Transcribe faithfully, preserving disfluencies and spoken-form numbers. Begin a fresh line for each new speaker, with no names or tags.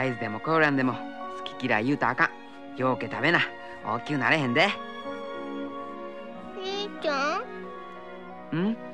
サイズでもコーランでも好き嫌い言うたらあかん。ようけ食べな。大きくなれへんで。
兄ちゃん。
ん